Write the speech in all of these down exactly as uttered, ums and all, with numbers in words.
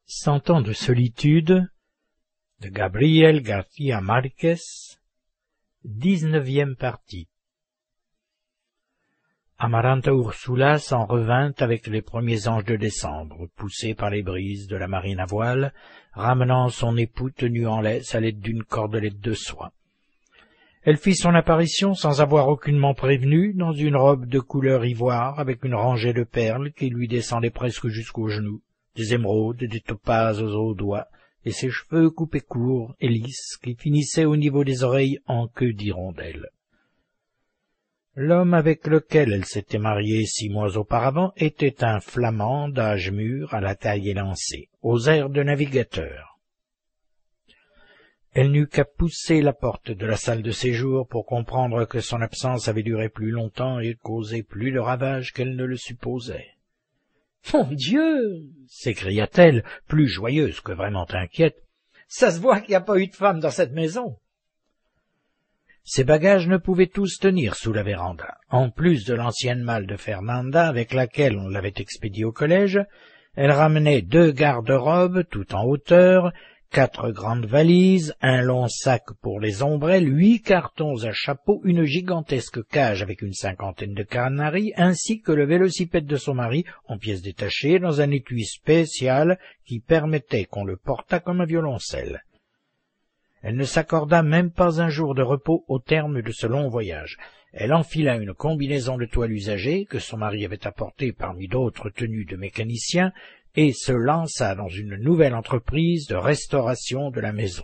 Cent ans de solitude de Gabriel García Márquez, dix-neuvième partie. Amaranta Ursula s'en revint avec les premiers anges de décembre, poussée par les brises de la marine à voile, ramenant son époux tenu en laisse à l'aide d'une cordelette de soie. Elle fit son apparition sans avoir aucunement prévenu, dans une robe de couleur ivoire, avec une rangée de perles qui lui descendait presque jusqu'aux genoux, des émeraudes et des topazes aux doigts, et ses cheveux coupés courts et lisses qui finissaient au niveau des oreilles en queue d'hirondelle. L'homme avec lequel elle s'était mariée six mois auparavant était un Flamand d'âge mûr, à la taille élancée, aux airs de navigateur. Elle n'eut qu'à pousser la porte de la salle de séjour pour comprendre que son absence avait duré plus longtemps et causé plus de ravages qu'elle ne le supposait. « Mon Dieu !» s'écria-t-elle, plus joyeuse que vraiment inquiète. « Ça se voit qu'il n'y a pas eu de femme dans cette maison !» Ses bagages ne pouvaient tous tenir sous la véranda. En plus de l'ancienne malle de Fernanda avec laquelle on l'avait expédiée au collège, elle ramenait deux garde-robes tout en hauteur, quatre grandes valises, un long sac pour les ombrelles, huit cartons à chapeau, une gigantesque cage avec une cinquantaine de canaris, ainsi que le vélocipède de son mari en pièces détachées dans un étui spécial qui permettait qu'on le portât comme un violoncelle. Elle ne s'accorda même pas un jour de repos au terme de ce long voyage. Elle enfila une combinaison de toile usagée que son mari avait apportée parmi d'autres tenues de mécanicien et se lança dans une nouvelle entreprise de restauration de la maison.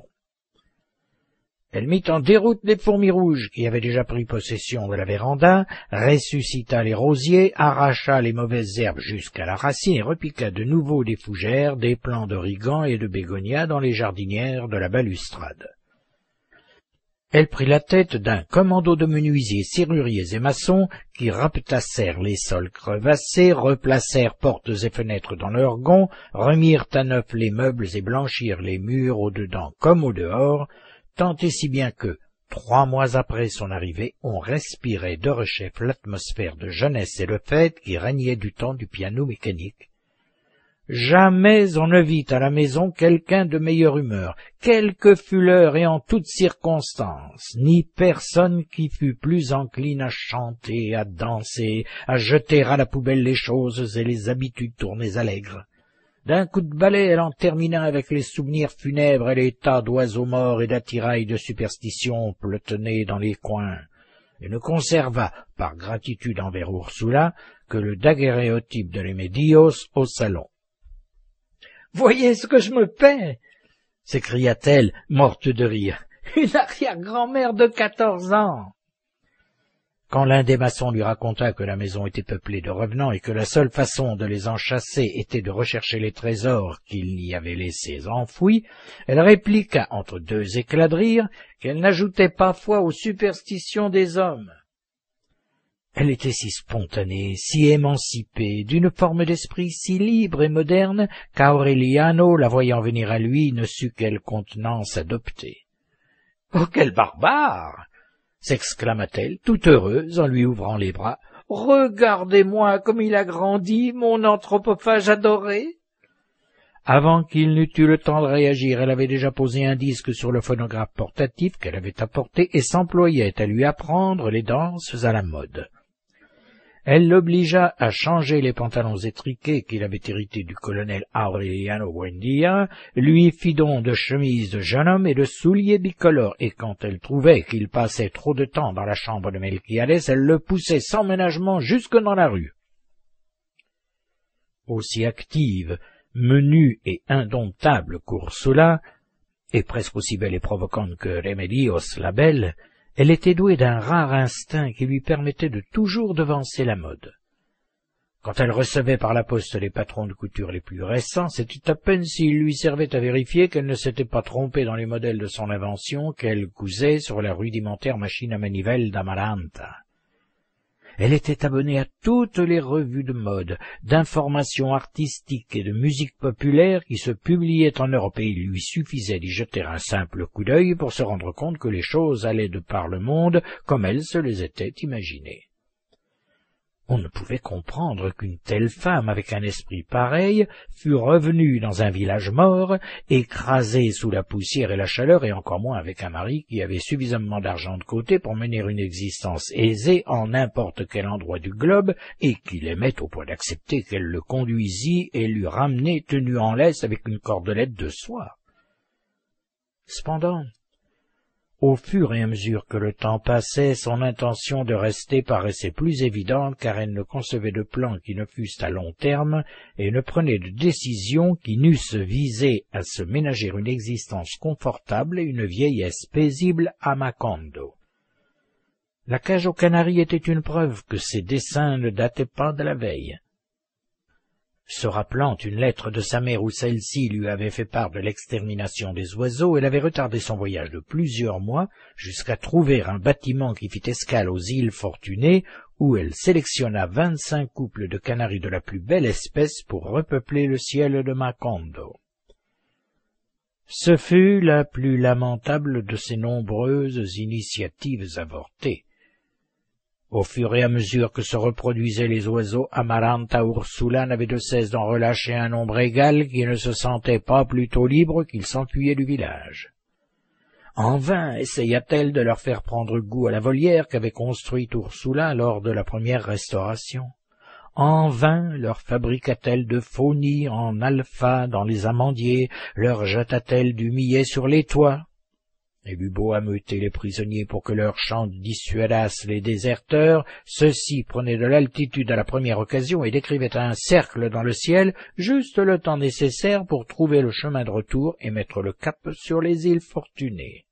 Elle mit en déroute les fourmis rouges qui avaient déjà pris possession de la véranda, ressuscita les rosiers, arracha les mauvaises herbes jusqu'à la racine et repiqua de nouveau des fougères, des plants d'origan et de bégonia dans les jardinières de la balustrade. Elle prit la tête d'un commando de menuisiers, serruriers et maçons qui rapetassèrent les sols crevassés, replacèrent portes et fenêtres dans leurs gonds, remirent à neuf les meubles et blanchirent les murs au-dedans comme au-dehors, tant et si bien que, trois mois après son arrivée, on respirait derechef l'atmosphère de jeunesse et de fête qui régnait du temps du piano mécanique. Jamais on ne vit à la maison quelqu'un de meilleure humeur, quelle que fût l'heure et en toutes circonstances, ni personne qui fût plus encline à chanter, à danser, à jeter à la poubelle les choses et les habitudes tournées à l'aigre. D'un coup de balai, elle en termina avec les souvenirs funèbres et les tas d'oiseaux morts et d'attirails de superstition pelotonnés dans les coins, et ne conserva, par gratitude envers Ursula, que le daguerréotype de Remedios au salon. « Voyez ce que je me paie !» s'écria-t-elle, morte de rire. « Une arrière-grand-mère de quatorze ans !» Quand l'un des maçons lui raconta que la maison était peuplée de revenants et que la seule façon de les en chasser était de rechercher les trésors qu'il y avait laissés enfouis, elle répliqua entre deux éclats de rire qu'elle n'ajoutait pas foi aux superstitions des hommes. Elle était si spontanée, si émancipée, d'une forme d'esprit si libre et moderne qu'Aureliano, la voyant venir à lui, ne sut quelle contenance adopter. « Oh, quel barbare !» s'exclama-t-elle, toute heureuse, en lui ouvrant les bras. « Regardez-moi comme il a grandi, mon anthropophage adoré !» Avant qu'il n'eût eu le temps de réagir, elle avait déjà posé un disque sur le phonographe portatif qu'elle avait apporté et s'employait à lui apprendre les danses à la mode. Elle l'obligea à changer les pantalons étriqués qu'il avait hérités du colonel Aureliano Buendia, lui fit don de chemises de jeune homme et de souliers bicolores, et quand elle trouvait qu'il passait trop de temps dans la chambre de Melquiades, elle le poussait sans ménagement jusque dans la rue. Aussi active, menue et indomptable qu'Ursula, et presque aussi belle et provocante que Remedios la belle, elle était douée d'un rare instinct qui lui permettait de toujours devancer la mode. Quand elle recevait par la poste les patrons de couture les plus récents, c'était à peine s'il lui servait à vérifier qu'elle ne s'était pas trompée dans les modèles de son invention qu'elle cousait sur la rudimentaire machine à manivelle d'Amaranta. Elle était abonnée à toutes les revues de mode, d'information artistique et de musique populaire qui se publiaient en Europe, et il lui suffisait d'y jeter un simple coup d'œil pour se rendre compte que les choses allaient de par le monde comme elle se les était imaginées. On ne pouvait comprendre qu'une telle femme, avec un esprit pareil, fût revenue dans un village mort, écrasée sous la poussière et la chaleur, et encore moins avec un mari qui avait suffisamment d'argent de côté pour mener une existence aisée en n'importe quel endroit du globe, et qui l'aimait au point d'accepter qu'elle le conduisît et lui ramenait tenu en laisse avec une cordelette de soie. Cependant, au fur et à mesure que le temps passait, son intention de rester paraissait plus évidente, car elle ne concevait de plans qui ne fussent à long terme et ne prenait de décisions qui n'eussent visé à se ménager une existence confortable et une vieillesse paisible à Macondo. La cage aux canaris était une preuve que ses desseins ne dataient pas de la veille. Se rappelant une lettre de sa mère où celle-ci lui avait fait part de l'extermination des oiseaux, elle avait retardé son voyage de plusieurs mois jusqu'à trouver un bâtiment qui fit escale aux îles Fortunées, où elle sélectionna vingt-cinq couples de canaris de la plus belle espèce pour repeupler le ciel de Macondo. Ce fut la plus lamentable de ses nombreuses initiatives avortées. Au fur et à mesure que se reproduisaient les oiseaux, Amaranta Ursula n'avait de cesse d'en relâcher un nombre égal qui ne se sentait pas plutôt libre qu'il s'enfuyait du village. En vain essaya-t-elle de leur faire prendre goût à la volière qu'avait construite Ursula lors de la première restauration. En vain leur fabriqua-t-elle de faux nids en alpha dans les amandiers, leur jeta-t-elle du millet sur les toits. Elle eut beau ameuter les prisonniers pour que leurs chants dissuadassent les déserteurs, ceux-ci prenaient de l'altitude à la première occasion et décrivaient un cercle dans le ciel, juste le temps nécessaire pour trouver le chemin de retour et mettre le cap sur les îles Fortunées.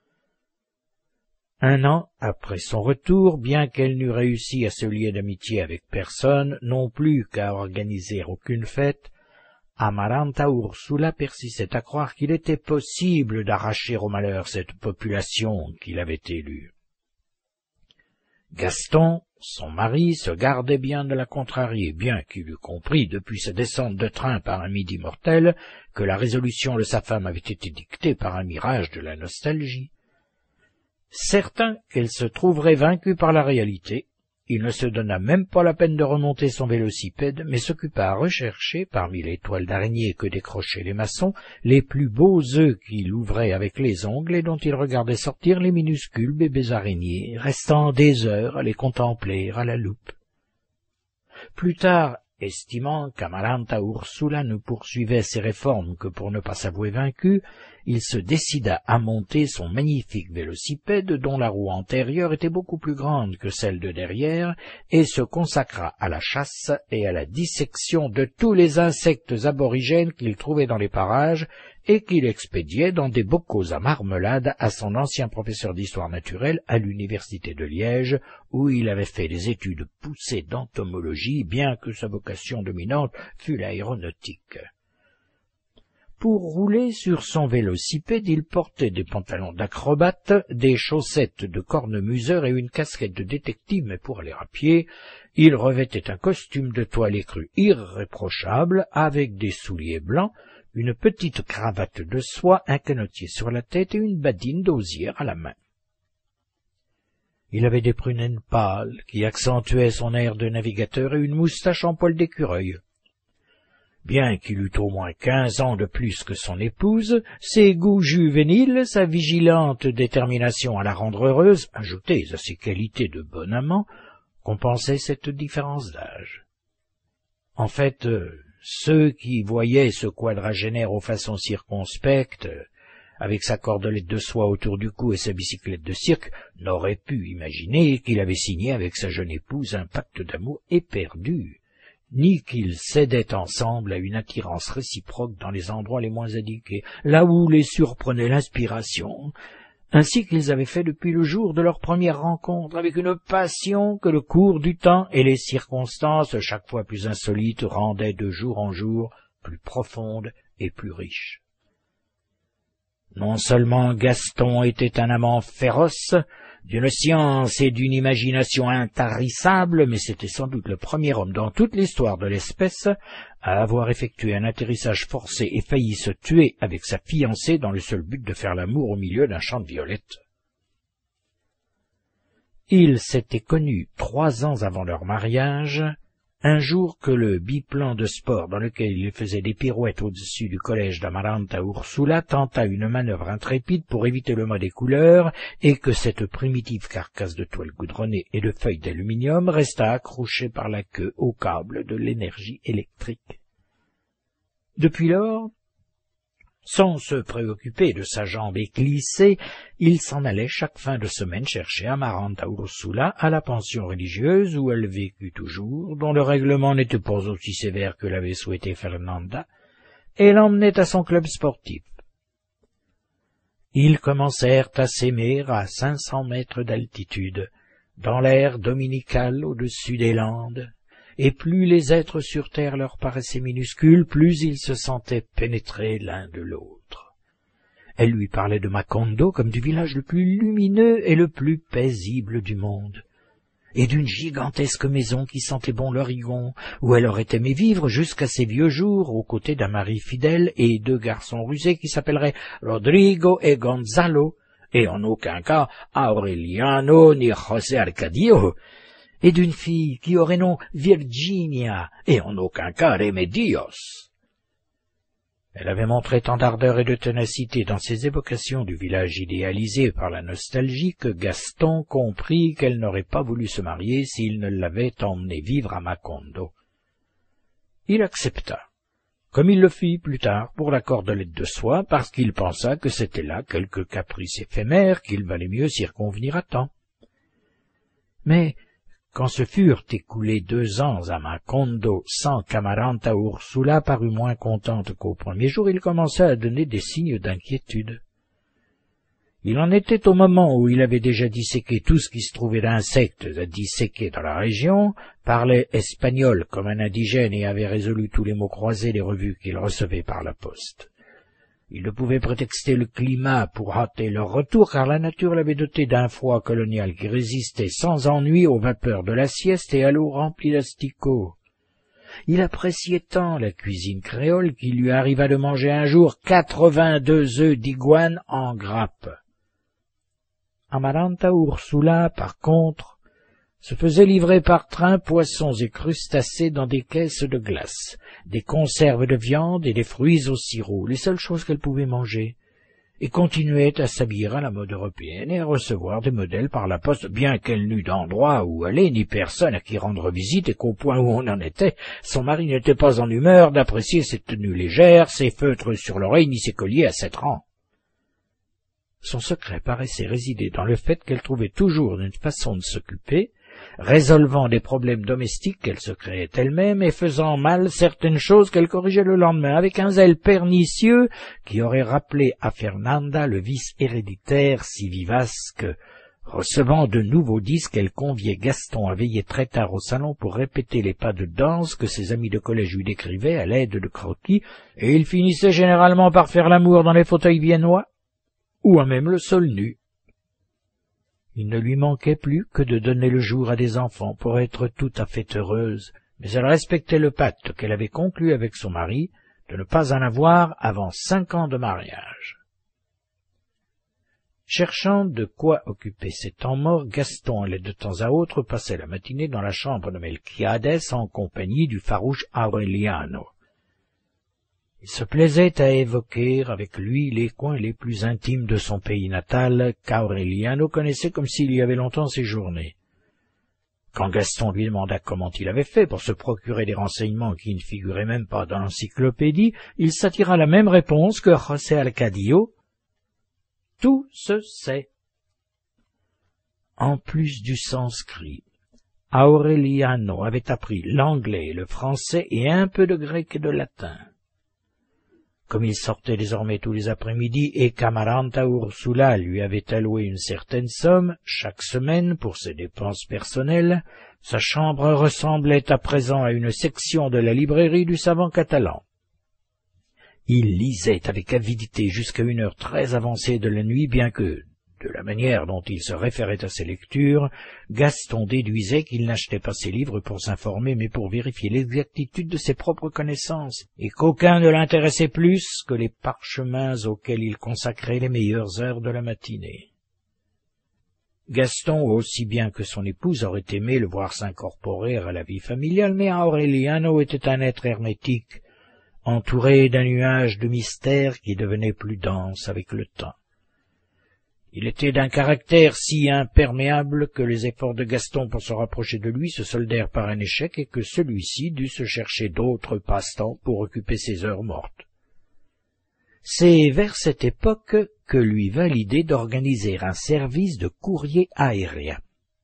Un an après son retour, bien qu'elle n'eût réussi à se lier d'amitié avec personne, non plus qu'à organiser aucune fête, Amaranta Ursula persistait à croire qu'il était possible d'arracher au malheur cette population qu'il avait élue. Gaston, son mari, se gardait bien de la contrarier, bien qu'il eût compris, depuis sa descente de train par un midi mortel, que la résolution de sa femme avait été dictée par un mirage de la nostalgie. Certain qu'elle se trouverait vaincue par la réalité, il ne se donna même pas la peine de remonter son vélocipède, mais s'occupa à rechercher, parmi les toiles d'araignée que décrochaient les maçons, les plus beaux œufs qu'il ouvrait avec les ongles et dont il regardait sortir les minuscules bébés araignées, restant des heures à les contempler à la loupe. Plus tard, estimant qu'Amaranta Ursula ne poursuivait ses réformes que pour ne pas s'avouer vaincu, il se décida à monter son magnifique vélocipède dont la roue antérieure était beaucoup plus grande que celle de derrière et se consacra à la chasse et à la dissection de tous les insectes aborigènes qu'il trouvait dans les parages et qu'il expédiait dans des bocaux à marmelade à son ancien professeur d'histoire naturelle à l'université de Liège, où il avait fait des études poussées d'entomologie, bien que sa vocation dominante fût l'aéronautique. Pour rouler sur son vélocipède, il portait des pantalons d'acrobate, des chaussettes de cornemuseur et une casquette de détective, mais pour aller à pied, il revêtait un costume de toile écrue irréprochable, avec des souliers blancs, une petite cravate de soie, un canotier sur la tête et une badine d'osier à la main. Il avait des prunelles pâles qui accentuaient son air de navigateur et une moustache en poil d'écureuil. Bien qu'il eût au moins quinze ans de plus que son épouse, ses goûts juvéniles, sa vigilante détermination à la rendre heureuse, ajoutées à ses qualités de bon amant, compensaient cette différence d'âge. En fait, ceux qui voyaient ce quadragénaire aux façons circonspectes, avec sa cordelette de soie autour du cou et sa bicyclette de cirque, n'auraient pu imaginer qu'il avait signé avec sa jeune épouse un pacte d'amour éperdu, ni qu'ils cédaient ensemble à une attirance réciproque dans les endroits les moins indiqués, là où les surprenait l'inspiration, ainsi qu'ils avaient fait depuis le jour de leur première rencontre, avec une passion que le cours du temps et les circonstances, chaque fois plus insolites, rendaient de jour en jour plus profondes et plus riches. Non seulement Gaston était un amant féroce, d'une science et d'une imagination intarissables, mais c'était sans doute le premier homme dans toute l'histoire de l'espèce à avoir effectué un atterrissage forcé et failli se tuer avec sa fiancée dans le seul but de faire l'amour au milieu d'un champ de violettes. Ils s'étaient connus trois ans avant leur mariage, un jour que le biplan de sport dans lequel il faisait des pirouettes au-dessus du collège d'Amaranta Ursula tenta une manœuvre intrépide pour éviter le mât des couleurs et que cette primitive carcasse de toile goudronnée et de feuilles d'aluminium resta accrochée par la queue au câble de l'énergie électrique. Depuis lors, sans se préoccuper de sa jambe éclissée, il s'en allait chaque fin de semaine chercher Amaranta Ursula à la pension religieuse où elle vécut toujours, dont le règlement n'était pas aussi sévère que l'avait souhaité Fernanda, et l'emmenait à son club sportif. Ils commencèrent à s'aimer à cinq cents mètres d'altitude, dans l'air dominical au-dessus des Landes, et plus les êtres sur terre leur paraissaient minuscules, plus ils se sentaient pénétrés l'un de l'autre. Elle lui parlait de Macondo comme du village le plus lumineux et le plus paisible du monde, et d'une gigantesque maison qui sentait bon l'origon, où elle aurait aimé vivre jusqu'à ses vieux jours, aux côtés d'un mari fidèle et deux garçons rusés qui s'appelleraient Rodrigo et Gonzalo, et en aucun cas Aureliano ni José Arcadio, et d'une fille qui aurait nom Virginia, et en aucun cas Remedios. Elle avait montré tant d'ardeur et de ténacité dans ses évocations du village idéalisé par la nostalgie que Gaston comprit qu'elle n'aurait pas voulu se marier s'il ne l'avait emmenée vivre à Macondo. Il accepta, comme il le fit plus tard pour la cordelette de soie, parce qu'il pensa que c'était là quelque caprice éphémère qu'il valait mieux s'y reconvenir à temps. Mais quand se furent écoulés deux ans à Macondo sans qu'Amaranta Ursula parut moins contente qu'au premier jour, il commença à donner des signes d'inquiétude. Il en était au moment où il avait déjà disséqué tout ce qui se trouvait d'insectes à disséquer dans la région, parlait espagnol comme un indigène et avait résolu tous les mots croisés des revues qu'il recevait par la poste. Il ne pouvait prétexter le climat pour hâter leur retour, car la nature l'avait doté d'un froid colonial qui résistait sans ennui aux vapeurs de la sieste et à l'eau remplie d'asticots. Il appréciait tant la cuisine créole qu'il lui arriva de manger un jour quatre-vingt-deux œufs d'iguane en grappe. Amaranta Ursula, par contre, se faisait livrer par train poissons et crustacés dans des caisses de glace, des conserves de viande et des fruits au sirop, les seules choses qu'elle pouvait manger, et continuait à s'habiller à la mode européenne et à recevoir des modèles par la poste, bien qu'elle n'eût d'endroit où aller, ni personne à qui rendre visite, et qu'au point où on en était, son mari n'était pas en humeur d'apprécier ses tenues légères, ses feutres sur l'oreille, ni ses colliers à sept rangs. Son secret paraissait résider dans le fait qu'elle trouvait toujours une façon de s'occuper, résolvant des problèmes domestiques qu'elle se créait elle-même et faisant mal certaines choses qu'elle corrigeait le lendemain avec un zèle pernicieux qui aurait rappelé à Fernanda le vice héréditaire si vivace que, recevant de nouveaux disques, elle conviait Gaston à veiller très tard au salon pour répéter les pas de danse que ses amis de collège lui décrivaient à l'aide de croquis, et il finissait généralement par faire l'amour dans les fauteuils viennois, ou à même le sol nu. Il ne lui manquait plus que de donner le jour à des enfants pour être tout à fait heureuse, mais elle respectait le pacte qu'elle avait conclu avec son mari de ne pas en avoir avant cinq ans de mariage. Cherchant de quoi occuper ses temps morts, Gaston allait de temps à autre passer la matinée dans la chambre de Melquiades en compagnie du farouche Aureliano. Il se plaisait à évoquer avec lui les coins les plus intimes de son pays natal, qu'Aureliano connaissait comme s'il y avait longtemps séjourné. Quand Gaston lui demanda comment il avait fait pour se procurer des renseignements qui ne figuraient même pas dans l'encyclopédie, il s'attira la même réponse que José Arcadio. « Tout se sait. » En plus du sanskrit, Aureliano avait appris l'anglais, le français et un peu de grec et de latin. Comme il sortait désormais tous les après-midi et qu'Amaranta Ursula lui avait alloué une certaine somme chaque semaine pour ses dépenses personnelles, sa chambre ressemblait à présent à une section de la librairie du savant catalan. Il lisait avec avidité jusqu'à une heure très avancée de la nuit, bien que, de la manière dont il se référait à ses lectures, Gaston déduisait qu'il n'achetait pas ses livres pour s'informer, mais pour vérifier l'exactitude de ses propres connaissances, et qu'aucun ne l'intéressait plus que les parchemins auxquels il consacrait les meilleures heures de la matinée. Gaston, aussi bien que son épouse, aurait aimé le voir s'incorporer à la vie familiale, mais Aureliano était un être hermétique, entouré d'un nuage de mystère qui devenait plus dense avec le temps. Il était d'un caractère si imperméable que les efforts de Gaston pour se rapprocher de lui se soldèrent par un échec et que celui-ci dut se chercher d'autres passe-temps pour occuper ses heures mortes. C'est vers cette époque que lui vint l'idée d'organiser un service de courrier aérien.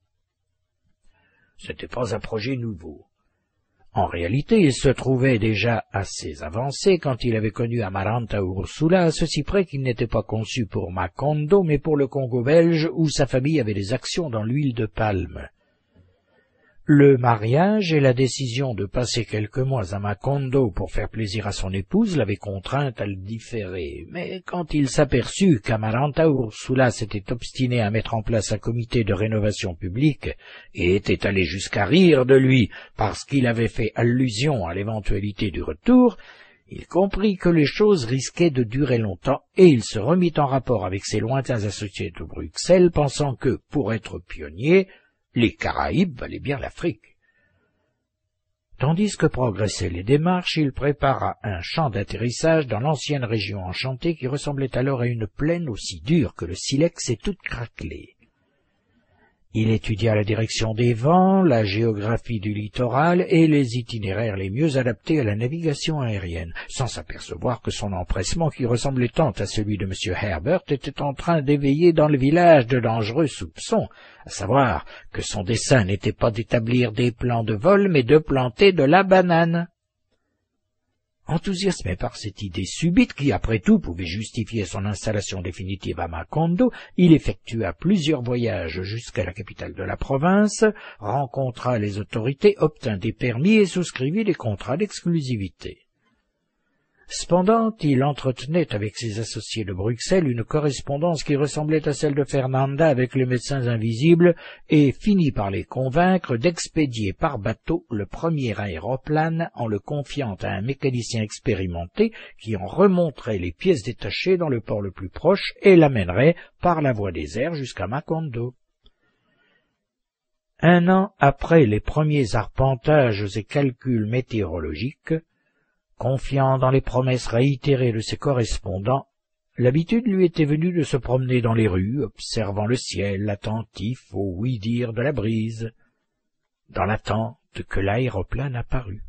Ce n'était pas un projet nouveau. En réalité, il se trouvait déjà assez avancé quand il avait connu Amaranta Ursula, à ceci près qu'il n'était pas conçu pour Macondo, mais pour le Congo belge, où sa famille avait des actions dans l'huile de palme. Le mariage et la décision de passer quelques mois à Macondo pour faire plaisir à son épouse l'avaient contrainte à le différer, mais quand il s'aperçut qu'Amaranta Ursula s'était obstiné à mettre en place un comité de rénovation publique et était allé jusqu'à rire de lui parce qu'il avait fait allusion à l'éventualité du retour, il comprit que les choses risquaient de durer longtemps et il se remit en rapport avec ses lointains associés de Bruxelles, pensant que, pour être pionnier, les Caraïbes valaient bien l'Afrique. Tandis que progressaient les démarches, il prépara un champ d'atterrissage dans l'ancienne région enchantée qui ressemblait alors à une plaine aussi dure que le silex et toute craquelée. Il étudia la direction des vents, la géographie du littoral et les itinéraires les mieux adaptés à la navigation aérienne, sans s'apercevoir que son empressement, qui ressemblait tant à celui de M. Herbert, était en train d'éveiller dans le village de dangereux soupçons, à savoir que son dessein n'était pas d'établir des plans de vol, mais de planter de la banane. Enthousiasmé par cette idée subite qui, après tout, pouvait justifier son installation définitive à Macondo, il effectua plusieurs voyages jusqu'à la capitale de la province, rencontra les autorités, obtint des permis et souscrivit des contrats d'exclusivité. Cependant, il entretenait avec ses associés de Bruxelles une correspondance qui ressemblait à celle de Fernanda avec les médecins invisibles et finit par les convaincre d'expédier par bateau le premier aéroplane en le confiant à un mécanicien expérimenté qui en remonterait les pièces détachées dans le port le plus proche et l'amènerait par la voie des airs jusqu'à Macondo. Un an après les premiers arpentages et calculs météorologiques, confiant dans les promesses réitérées de ses correspondants, l'habitude lui était venue de se promener dans les rues, observant le ciel, attentif au ouï-dire de la brise, dans l'attente que l'aéroplane apparût.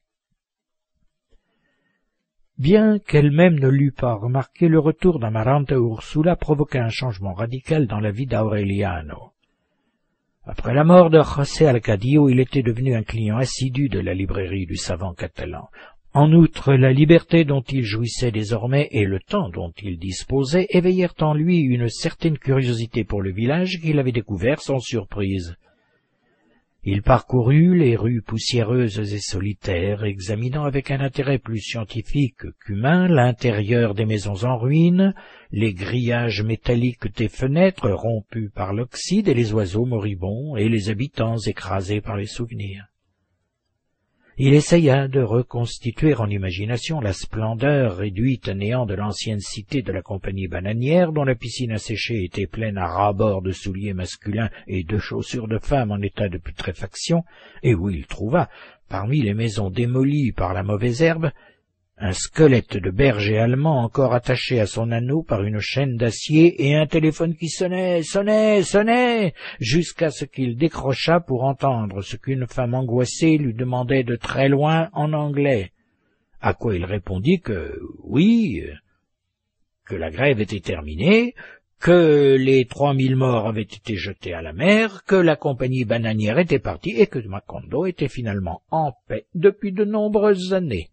Bien qu'elle-même ne l'eût pas remarqué, le retour d'Amaranta Ursula provoqua un changement radical dans la vie d'Aureliano. Après la mort de José Alcadio, il était devenu un client assidu de la librairie du savant catalan. En outre, la liberté dont il jouissait désormais et le temps dont il disposait éveillèrent en lui une certaine curiosité pour le village qu'il avait découvert sans surprise. Il parcourut les rues poussiéreuses et solitaires, examinant avec un intérêt plus scientifique qu'humain l'intérieur des maisons en ruine, les grillages métalliques des fenêtres rompus par l'oxyde et les oiseaux moribonds et les habitants écrasés par les souvenirs. Il essaya de reconstituer en imagination la splendeur réduite à néant de l'ancienne cité de la compagnie bananière, dont la piscine asséchée était pleine à ras-bord de souliers masculins et de chaussures de femmes en état de putréfaction, et où il trouva, parmi les maisons démolies par la mauvaise herbe, un squelette de berger allemand encore attaché à son anneau par une chaîne d'acier et un téléphone qui sonnait, sonnait, sonnait, jusqu'à ce qu'il décrocha pour entendre ce qu'une femme angoissée lui demandait de très loin en anglais, à quoi il répondit que oui, que la grève était terminée, que les trois mille morts avaient été jetés à la mer, que la compagnie bananière était partie et que Macondo était finalement en paix depuis de nombreuses années.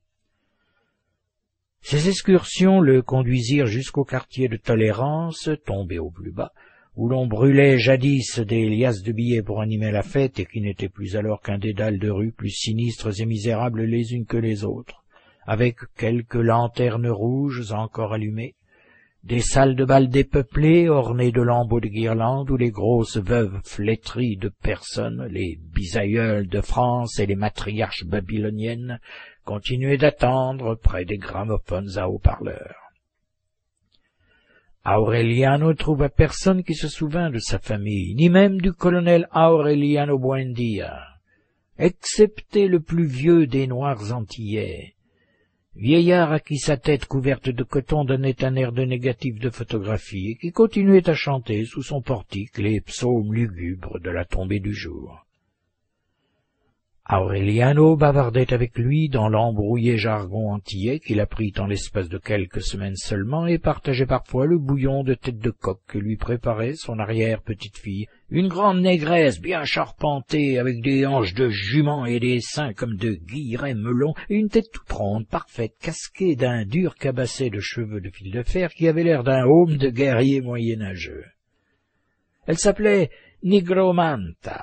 Ces excursions le conduisirent jusqu'au quartier de Tolérance, tombé au plus bas, où l'on brûlait jadis des liasses de billets pour animer la fête et qui n'était plus alors qu'un dédale de rues plus sinistres et misérables les unes que les autres, avec quelques lanternes rouges encore allumées, des salles de bal dépeuplées ornées de lambeaux de guirlandes où les grosses veuves flétries de personnes, les bisaïeules de France et les matriarches babyloniennes, continuaient d'attendre près des gramophones à haut-parleurs. Aureliano trouva personne qui se souvint de sa famille, ni même du colonel Aureliano Buendia, excepté le plus vieux des Noirs antillais, vieillard à qui sa tête couverte de coton donnait un air de négatif de photographie et qui continuait à chanter sous son portique les psaumes lugubres de la tombée du jour. Aureliano bavardait avec lui dans l'embrouillé jargon antillais qu'il apprit en l'espace de quelques semaines seulement et partageait parfois le bouillon de tête de coq que lui préparait son arrière-petite-fille, une grande négresse bien charpentée avec des hanches de jument et des seins comme de guillerets melons et une tête toute ronde, parfaite, casquée d'un dur cabasset de cheveux de fil de fer qui avait l'air d'un aume de guerrier moyenâgeux. Elle s'appelait Nigromanta.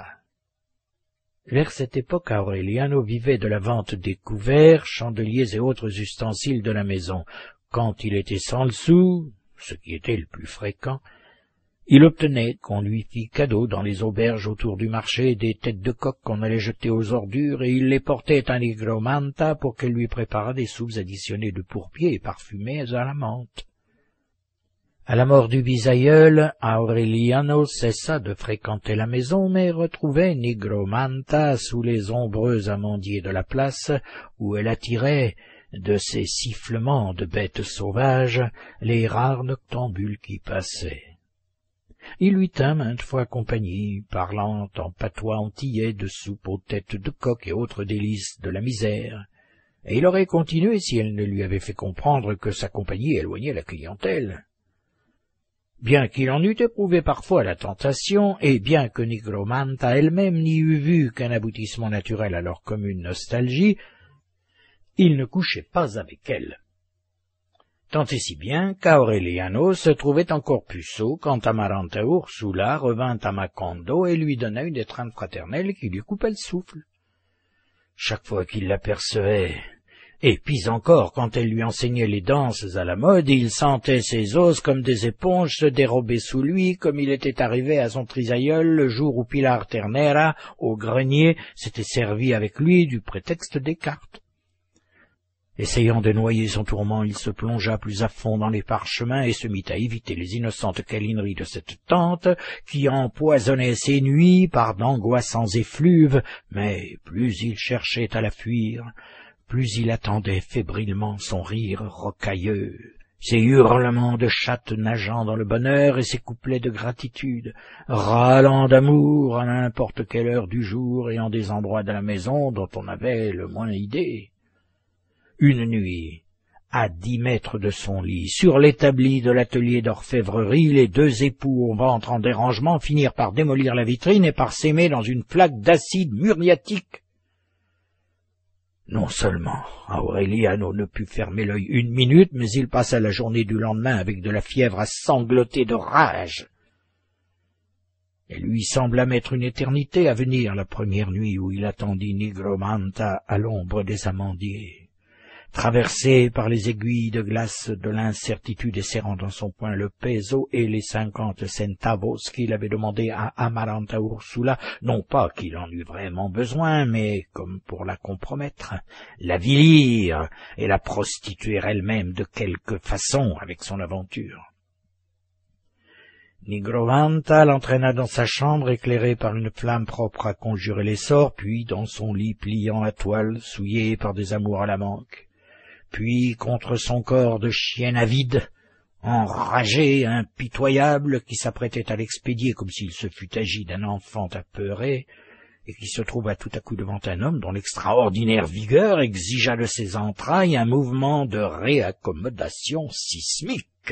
Vers cette époque, Aureliano vivait de la vente des couverts, chandeliers et autres ustensiles de la maison. Quand il était sans le sou, ce qui était le plus fréquent, il obtenait qu'on lui fît cadeau dans les auberges autour du marché des têtes de coq qu'on allait jeter aux ordures, et il les portait à Nigromanta pour qu'elle lui préparât des soupes additionnées de pourpier et parfumées à la menthe. À la mort du bisaïeul, Aureliano cessa de fréquenter la maison, mais retrouvait Nigromanta sous les ombreux amandiers de la place, où elle attirait, de ses sifflements de bêtes sauvages, les rares noctambules qui passaient. Il lui tint maintes fois compagnie, parlant en patois antillais de soupe aux têtes de coq et autres délices de la misère, et il aurait continué si elle ne lui avait fait comprendre que sa compagnie éloignait la clientèle. Bien qu'il en eût éprouvé parfois la tentation, et bien que Nigromanta elle-même n'y eût vu qu'un aboutissement naturel à leur commune nostalgie, il ne couchait pas avec elle. Tant et si bien qu'Aureliano se trouvait encore puceau quand Amaranta Ursula revint à Macondo et lui donna une étreinte fraternelle qui lui coupait le souffle. Chaque fois qu'il l'apercevait, et pis encore quand elle lui enseignait les danses à la mode, il sentait ses os comme des éponges se dérober sous lui, comme il était arrivé à son trisaïeul le jour où Pilar Ternera, au grenier, s'était servi avec lui du prétexte des cartes. Essayant de noyer son tourment, il se plongea plus à fond dans les parchemins et se mit à éviter les innocentes câlineries de cette tante, qui empoisonnait ses nuits par d'angoissants effluves, mais plus il cherchait à la fuir, plus il attendait fébrilement son rire rocailleux, ses hurlements de chatte nageant dans le bonheur et ses couplets de gratitude, râlant d'amour à n'importe quelle heure du jour et en des endroits de la maison dont on avait le moins idée. Une nuit, à dix mètres de son lit, sur l'établi de l'atelier d'orfèvrerie, les deux époux au ventre en dérangement finirent par démolir la vitrine et par s'aimer dans une flaque d'acide muriatique. Non seulement Aureliano ne put fermer l'œil une minute, mais il passa la journée du lendemain avec de la fièvre à sangloter de rage. Elle lui sembla mettre une éternité à venir la première nuit où il attendit Nigromanta à l'ombre des amandiers. Traversé par les aiguilles de glace de l'incertitude et serrant dans son poing le peso et les cinquante centavos qu'il avait demandé à Amaranta Ursula, non pas qu'il en eût vraiment besoin, mais comme pour la compromettre, l'avilir et la prostituer elle-même de quelque façon avec son aventure. Nigromanta l'entraîna dans sa chambre éclairée par une flamme propre à conjurer les sorts, puis dans son lit pliant à toile, souillé par des amours à la manque. Puis contre son corps de chienne avide, enragé, impitoyable, qui s'apprêtait à l'expédier comme s'il se fût agi d'un enfant apeuré, et qui se trouva tout à coup devant un homme dont l'extraordinaire vigueur exigea de ses entrailles un mouvement de réaccommodation sismique.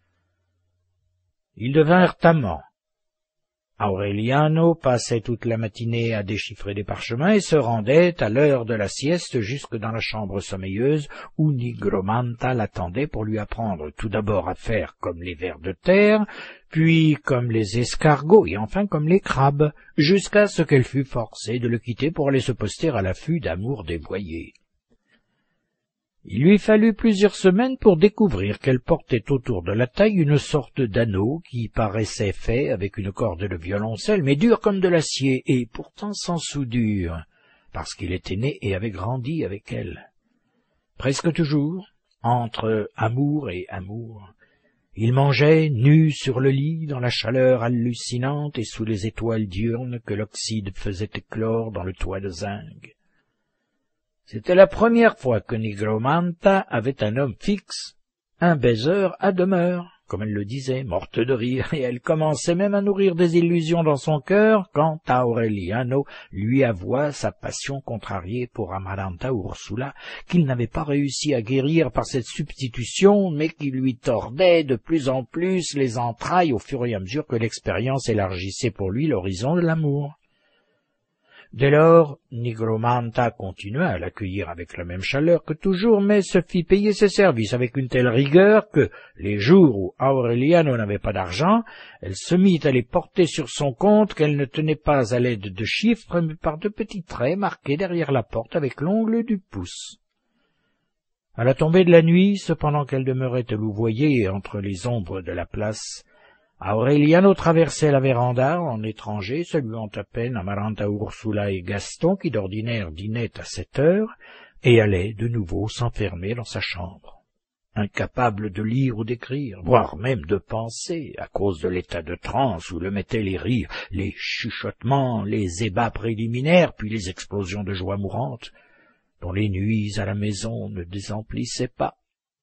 Ils devinrent amants. Aureliano passait toute la matinée à déchiffrer des parchemins et se rendait à l'heure de la sieste jusque dans la chambre sommeilleuse où Nigromanta l'attendait pour lui apprendre tout d'abord à faire comme les vers de terre, puis comme les escargots et enfin comme les crabes, jusqu'à ce qu'elle fût forcée de le quitter pour aller se poster à l'affût d'amours dévoyés. Il lui fallut plusieurs semaines pour découvrir qu'elle portait autour de la taille une sorte d'anneau qui paraissait fait avec une corde de violoncelle, mais dur comme de l'acier, et pourtant sans soudure, parce qu'il était né et avait grandi avec elle. Presque toujours, entre amour et amour, Il mangeait, nu sur le lit, dans la chaleur hallucinante et sous les étoiles diurnes que l'oxyde faisait éclore dans le toit de zinc. C'était la première fois que Nigromanta avait un homme fixe, un baiser à demeure, comme elle le disait, morte de rire, et elle commençait même à nourrir des illusions dans son cœur quand Aureliano lui avoua sa passion contrariée pour Amaranta Ursula, qu'il n'avait pas réussi à guérir par cette substitution, mais qui lui tordait de plus en plus les entrailles au fur et à mesure que l'expérience élargissait pour lui l'horizon de l'amour. Dès lors, Nigromanta continua à l'accueillir avec la même chaleur que toujours, mais se fit payer ses services avec une telle rigueur que, les jours où Aureliano n'avait pas d'argent, elle se mit à les porter sur son compte qu'elle ne tenait pas à l'aide de chiffres, mais par de petits traits marqués derrière la porte avec l'ongle du pouce. À la tombée de la nuit, cependant qu'elle demeurait louvoyée entre les ombres de la place, Aureliano traversait la véranda en étranger, saluant à peine Amaranta Ursula et Gaston, qui d'ordinaire dînaient à cette heure, et allait de nouveau s'enfermer dans sa chambre. Incapable de lire ou d'écrire, voire même de penser, à cause de l'état de transe où le mettaient les rires, les chuchotements, les ébats préliminaires, puis les explosions de joie mourante, dont les nuits à la maison ne désemplissaient pas.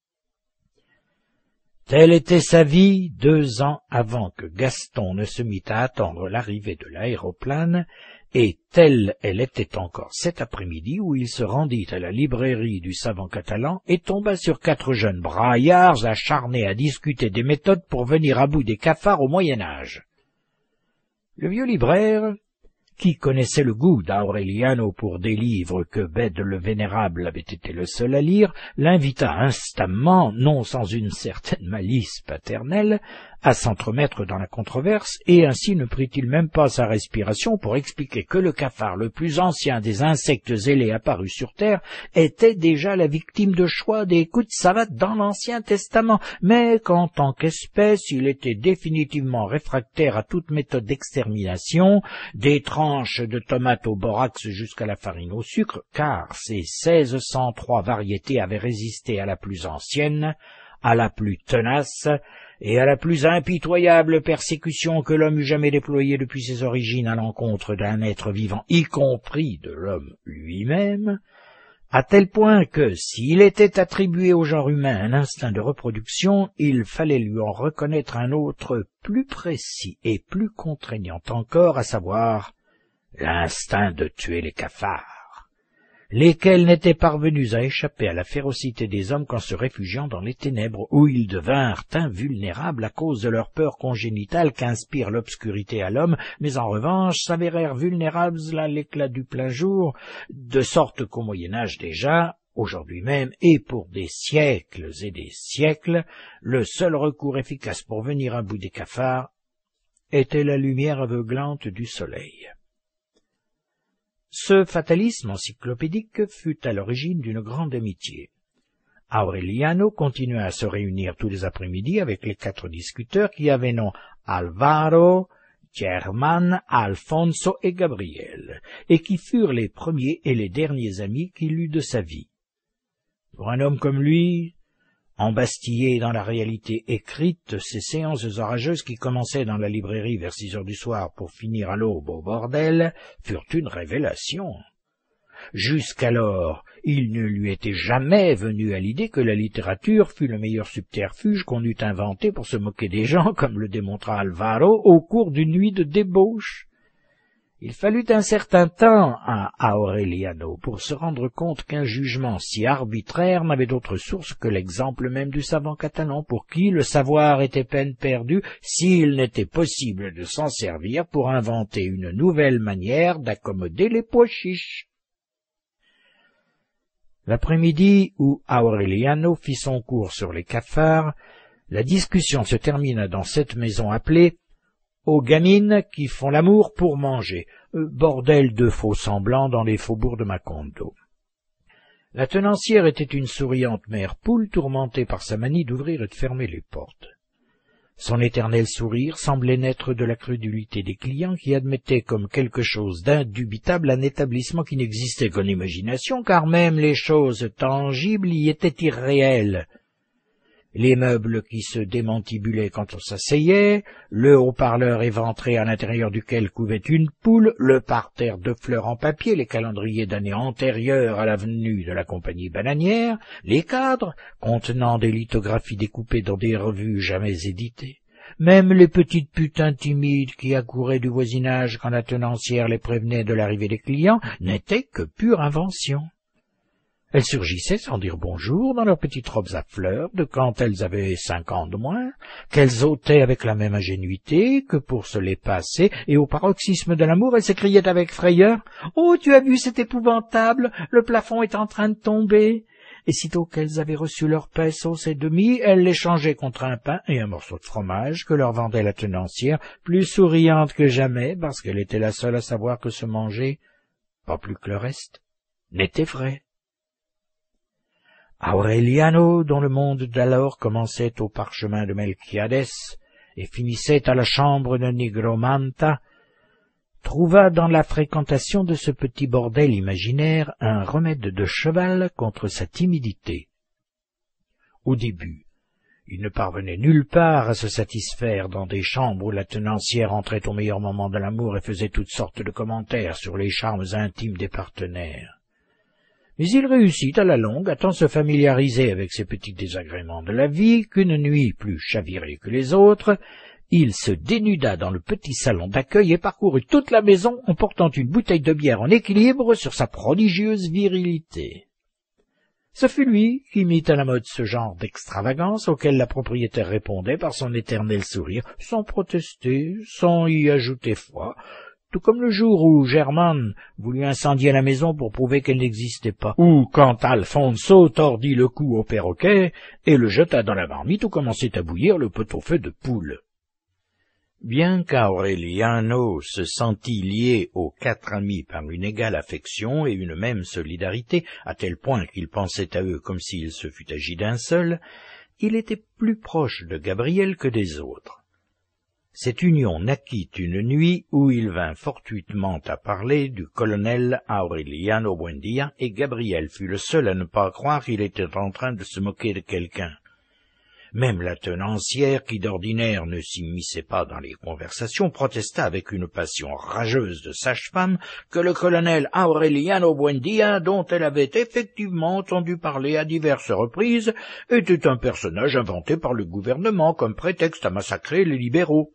Telle était sa vie deux ans avant que Gaston ne se mit à attendre l'arrivée de l'aéroplane, et telle elle était encore cet après-midi où il se rendit à la librairie du savant catalan et tomba sur quatre jeunes braillards acharnés à discuter des méthodes pour venir à bout des cafards au Moyen-Âge. Le vieux libraire, qui connaissait le goût d'Aureliano pour des livres que Bède le Vénérable avait été le seul à lire, l'invita instamment, non sans une certaine malice paternelle, à s'entremettre dans la controverse, et ainsi ne prit-il même pas sa respiration pour expliquer que le cafard le plus ancien des insectes ailés apparus sur Terre était déjà la victime de choix des coups de savate dans l'Ancien Testament, mais qu'en tant qu'espèce il était définitivement réfractaire à toute méthode d'extermination, des tranches de tomates au borax jusqu'à la farine au sucre, car ces seize cent trois variétés avaient résisté à la plus ancienne, à la plus tenace, et à la plus impitoyable persécution que l'homme eût jamais déployée depuis ses origines à l'encontre d'un être vivant, y compris de l'homme lui-même, à tel point que, s'il était attribué au genre humain un instinct de reproduction, il fallait lui en reconnaître un autre plus précis et plus contraignant encore, à savoir l'instinct de tuer les cafards, lesquels n'étaient parvenus à échapper à la férocité des hommes qu'en se réfugiant dans les ténèbres, où ils devinrent invulnérables à cause de leur peur congénitale qu'inspire l'obscurité à l'homme, mais en revanche s'avérèrent vulnérables à l'éclat du plein jour, de sorte qu'au Moyen-Âge déjà, aujourd'hui même, et pour des siècles et des siècles, le seul recours efficace pour venir à bout des cafards était la lumière aveuglante du soleil. Ce fatalisme encyclopédique fut à l'origine d'une grande amitié. Aureliano continua à se réunir tous les après-midi avec les quatre discuteurs qui avaient nom Alvaro, German, Alfonso et Gabriel, et qui furent les premiers et les derniers amis qu'il eut de sa vie. Pour un homme comme lui, embastillé dans la réalité écrite, ces séances orageuses qui commençaient dans la librairie vers six heures du soir pour finir à l'aube au bordel furent une révélation. Jusqu'alors, il ne lui était jamais venu à l'idée que la littérature fût le meilleur subterfuge qu'on eût inventé pour se moquer des gens, comme le démontra Alvaro au cours d'une nuit de débauche. Il fallut un certain temps à Aureliano pour se rendre compte qu'un jugement si arbitraire n'avait d'autre source que l'exemple même du savant catalan, pour qui le savoir était peine perdue s'il n'était possible de s'en servir pour inventer une nouvelle manière d'accommoder les pois chiches. L'après-midi où Aureliano fit son cours sur les cafards, la discussion se termina dans cette maison appelée aux gamines qui font l'amour pour manger, bordel de faux-semblants dans les faubourgs de Macondo. La tenancière était une souriante mère poule tourmentée par sa manie d'ouvrir et de fermer les portes. Son éternel sourire semblait naître de la crédulité des clients qui admettaient comme quelque chose d'indubitable un établissement qui n'existait qu'en imagination, car même les choses tangibles y étaient irréelles. les meubles qui se démantibulaient quand on s'asseyait, le haut-parleur éventré à l'intérieur duquel couvait une poule, le parterre de fleurs en papier, les calendriers d'années antérieures à la venue de la compagnie bananière, les cadres contenant des lithographies découpées dans des revues jamais éditées, même les petites putains timides qui accouraient du voisinage quand la tenancière les prévenait de l'arrivée des clients n'étaient que pure invention. Elles surgissaient sans dire bonjour dans leurs petites robes à fleurs de quand elles avaient cinq ans de moins, qu'elles ôtaient avec la même ingénuité que pour se les passer, et au paroxysme de l'amour, elles s'écriaient avec frayeur « Oh, tu as vu, c'est épouvantable, le plafond est en train de tomber !» Et sitôt qu'elles avaient reçu leur pain sauce et demi, elles l'échangeaient contre un pain et un morceau de fromage que leur vendait la tenancière, plus souriante que jamais, parce qu'elle était la seule à savoir que se manger, pas plus que le reste, n'était vrai. Aureliano, dont le monde d'alors commençait au parchemin de Melquiades et finissait à la chambre de Nigromanta, trouva dans la fréquentation de ce petit bordel imaginaire un remède de cheval contre sa timidité. Au début, il ne parvenait nulle part à se satisfaire dans des chambres où la tenancière entrait au meilleur moment de l'amour et faisait toutes sortes de commentaires sur les charmes intimes des partenaires. Mais il réussit à la longue à tant se familiariser avec ces petits désagréments de la vie qu'une nuit plus chavirée que les autres, il se dénuda dans le petit salon d'accueil et parcourut toute la maison en portant une bouteille de bière en équilibre sur sa prodigieuse virilité. Ce fut lui qui mit à la mode ce genre d'extravagance auquel la propriétaire répondait par son éternel sourire, sans protester, sans y ajouter foi, tout comme le jour où Germaine voulut incendier la maison pour prouver qu'elle n'existait pas, ou quand Alfonso tordit le cou au perroquet et le jeta dans la marmite où commençait à bouillir le pot-au-feu de poule. Bien qu'Aureliano se sentît lié aux quatre amis par une égale affection et une même solidarité, à tel point qu'il pensait à eux comme s'il se fût agi d'un seul, il était plus proche de Gabriel que des autres. Cette union naquit une nuit où il vint fortuitement à parler du colonel Aureliano Buendia, et Gabriel fut le seul à ne pas croire qu'il était en train de se moquer de quelqu'un. Même la tenancière, qui d'ordinaire ne s'immisçait pas dans les conversations, protesta avec une passion rageuse de sage-femme que le colonel Aureliano Buendia, dont elle avait effectivement entendu parler à diverses reprises, était un personnage inventé par le gouvernement comme prétexte à massacrer les libéraux.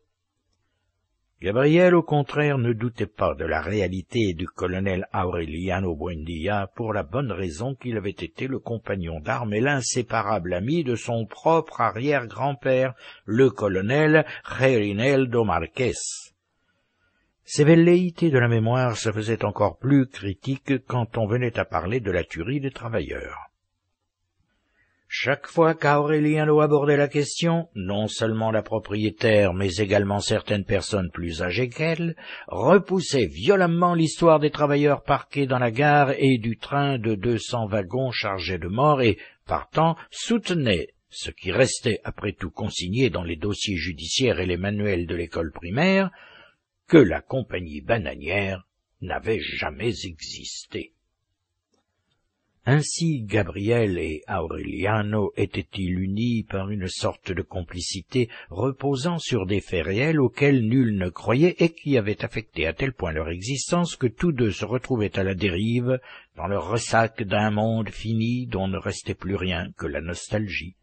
Gabriel, au contraire, ne doutait pas de la réalité du colonel Aureliano Buendia pour la bonne raison qu'il avait été le compagnon d'armes et l'inséparable ami de son propre arrière-grand-père, le colonel Reinaldo Marquez. Ces velléités de la mémoire se faisaient encore plus critiques quand on venait à parler de la tuerie des travailleurs. Chaque fois qu'Aureliano abordait la question, non seulement la propriétaire, mais également certaines personnes plus âgées qu'elle, repoussaient violemment l'histoire des travailleurs parqués dans la gare et du train de deux cents wagons chargés de morts et, partant, soutenaient, ce qui restait après tout consigné dans les dossiers judiciaires et les manuels de l'école primaire, que la compagnie bananière n'avait jamais existé. Ainsi Gabriel et Aureliano étaient-ils unis par une sorte de complicité reposant sur des faits réels auxquels nul ne croyait et qui avaient affecté à tel point leur existence que tous deux se retrouvaient à la dérive dans le ressac d'un monde fini dont ne restait plus rien que la nostalgie.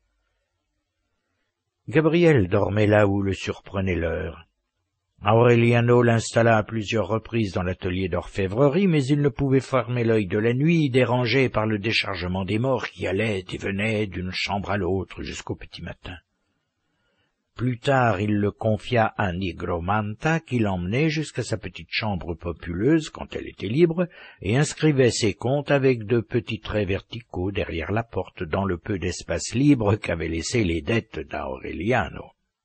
Gabriel dormait là où le surprenait l'heure. Aureliano l'installa à plusieurs reprises dans l'atelier d'orfèvrerie, mais il ne pouvait fermer l'œil de la nuit, dérangé par le déchargement des morts qui allaient et venaient d'une chambre à l'autre jusqu'au petit matin. Plus tard, il le confia à Nigromanta, qui l'emmenait jusqu'à sa petite chambre populeuse quand elle était libre, et inscrivait ses comptes avec de petits traits verticaux derrière la porte dans le peu d'espace libre qu'avaient laissé les dettes d'Aureliano.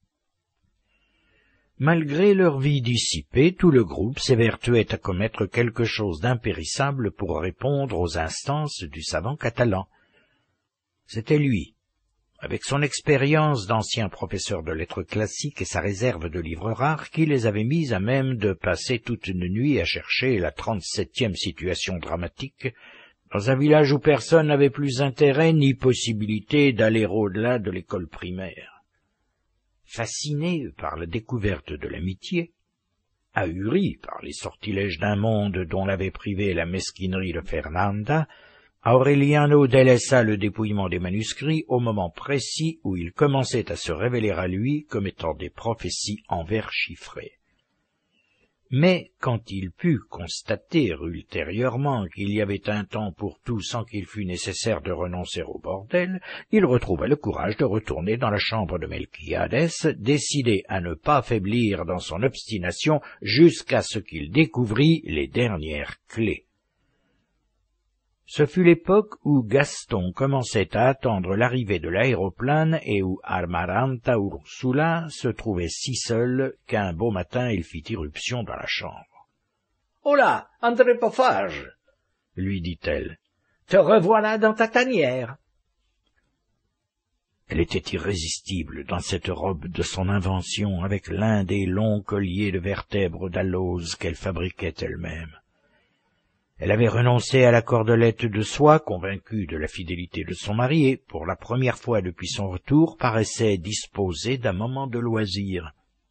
Malgré leur vie dissipée, tout le groupe s'évertuait à commettre quelque chose d'impérissable pour répondre aux instances du savant catalan. C'était lui, avec son expérience d'ancien professeur de lettres classiques et sa réserve de livres rares, qui les avait mis à même de passer toute une nuit à chercher la trente-septième situation dramatique dans un village où personne n'avait plus intérêt ni possibilité d'aller au-delà de l'école primaire. Fasciné par la découverte de l'amitié, ahuri par les sortilèges d'un monde dont l'avait privé la mesquinerie de Fernanda, Aureliano délaissa le dépouillement des manuscrits au moment précis où ils commençaient à se révéler à lui comme étant des prophéties en vers chiffrés. Mais quand il put constater ultérieurement qu'il y avait un temps pour tout sans qu'il fût nécessaire de renoncer au bordel, il retrouva le courage de retourner dans la chambre de Melquiades, décidé à ne pas faiblir dans son obstination jusqu'à ce qu'il découvrît les dernières clés. Ce fut l'époque où Gaston commençait à attendre l'arrivée de l'aéroplane et où Amaranta Ursula se trouvait si seule qu'un beau matin il fit irruption dans la chambre. « Hola, André Poffage !» lui dit-elle. « Te revoilà dans ta tanière !» Elle était irrésistible dans cette robe de son invention avec l'un des longs colliers de vertèbres d'alose qu'elle fabriquait elle-même. Elle avait renoncé à la cordelette de soie, convaincue de la fidélité de son mari, et, pour la première fois depuis son retour, paraissait disposée d'un moment de loisir.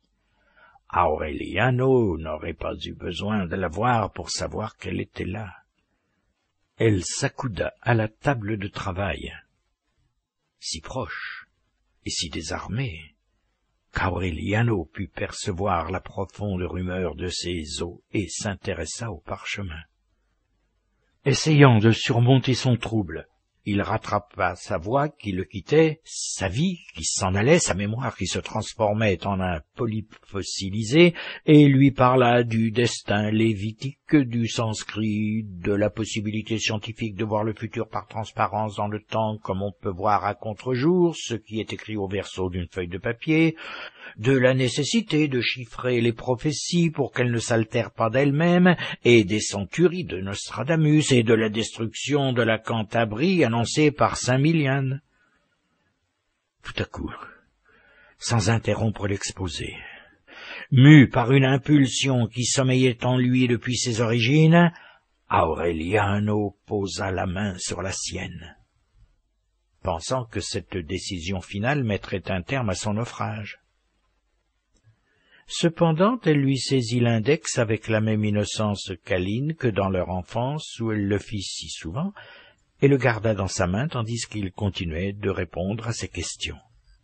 Aureliano n'aurait pas eu besoin de la voir pour savoir qu'elle était là. Elle s'accouda à la table de travail, si proche et si désarmée, qu'Aureliano put percevoir la profonde rumeur de ses os et s'intéressa au parchemin. Essayant de surmonter son trouble, il rattrapa sa voix qui le quittait, sa vie qui s'en allait, sa mémoire qui se transformait en un polype fossilisé, et lui parla du destin lévitique, du sanskrit, de la possibilité scientifique de voir le futur par transparence dans le temps comme on peut voir à contre-jour ce qui est écrit au verso d'une feuille de papier, de la nécessité de chiffrer les prophéties pour qu'elles ne s'altèrent pas d'elles-mêmes, et des centuries de Nostradamus, et de la destruction de la Cantabrie annoncée par Saint Milian. Tout à coup, sans interrompre l'exposé, mu par une impulsion qui sommeillait en lui depuis ses origines, Aureliano posa la main sur la sienne, pensant que cette décision finale mettrait un terme à son naufrage. Cependant, elle lui saisit l'index avec la même innocence câline que dans leur enfance où elle le fit si souvent, et le garda dans sa main tandis qu'il continuait de répondre à ses questions.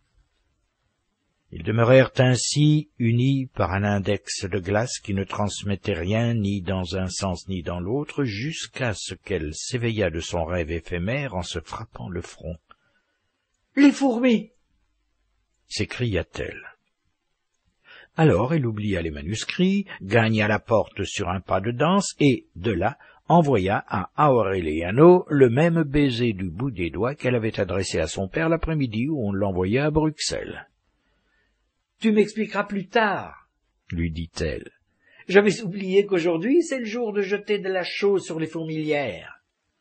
Ils demeurèrent ainsi unis par un index de glace qui ne transmettait rien ni dans un sens ni dans l'autre, jusqu'à ce qu'elle s'éveilla de son rêve éphémère en se frappant le front. « Les fourmis !» s'écria-t-elle. Alors elle oublia les manuscrits, gagna la porte sur un pas de danse et, de là, envoya à Aureliano le même baiser du bout des doigts qu'elle avait adressé à son père l'après-midi où on l'envoyait à Bruxelles. « Tu m'expliqueras plus tard, » lui dit-elle. « J'avais oublié qu'aujourd'hui c'est le jour de jeter de la chaux sur les fourmilières. »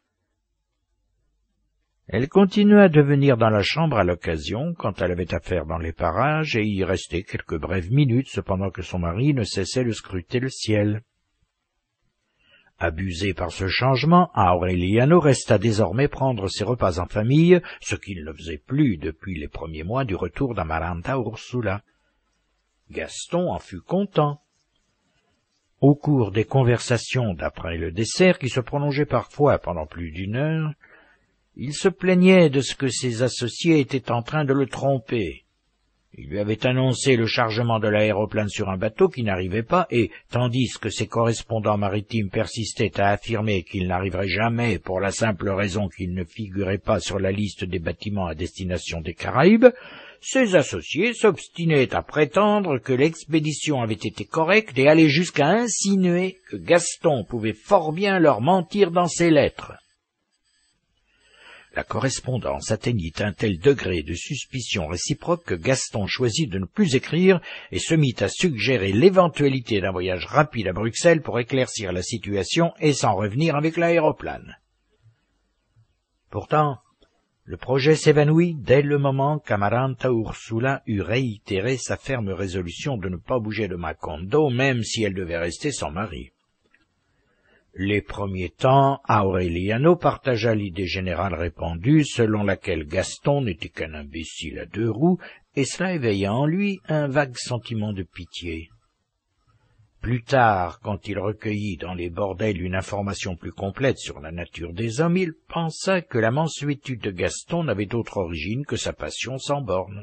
Elle continua de venir dans la chambre à l'occasion, quand elle avait affaire dans les parages, et y restait quelques brèves minutes, cependant que son mari ne cessait de scruter le ciel. Abusé par ce changement, Aureliano resta désormais prendre ses repas en famille, ce qu'il ne faisait plus depuis les premiers mois du retour d'Amaranta Ursula. Gaston en fut content. Au cours des conversations d'après le dessert, qui se prolongeaient parfois pendant plus d'une heure, il se plaignait de ce que ses associés étaient en train de le tromper. Il lui avait annoncé le chargement de l'aéroplane sur un bateau qui n'arrivait pas, et, tandis que ses correspondants maritimes persistaient à affirmer qu'il n'arriverait jamais pour la simple raison qu'il ne figurait pas sur la liste des bâtiments à destination des Caraïbes, ses associés s'obstinaient à prétendre que l'expédition avait été correcte et allaient jusqu'à insinuer que Gaston pouvait fort bien leur mentir dans ses lettres. La correspondance atteignit un tel degré de suspicion réciproque que Gaston choisit de ne plus écrire et se mit à suggérer l'éventualité d'un voyage rapide à Bruxelles pour éclaircir la situation et s'en revenir avec l'aéroplane. Pourtant, le projet s'évanouit dès le moment qu'Amaranta Ursula eut réitéré sa ferme résolution de ne pas bouger de Macondo, même si elle devait rester sans mari. Les premiers temps, Aureliano partagea l'idée générale répandue selon laquelle Gaston n'était qu'un imbécile à deux roues, et cela éveilla en lui un vague sentiment de pitié. Plus tard, quand il recueillit dans les bordels une information plus complète sur la nature des hommes, il pensa que la mansuétude de Gaston n'avait d'autre origine que sa passion sans bornes.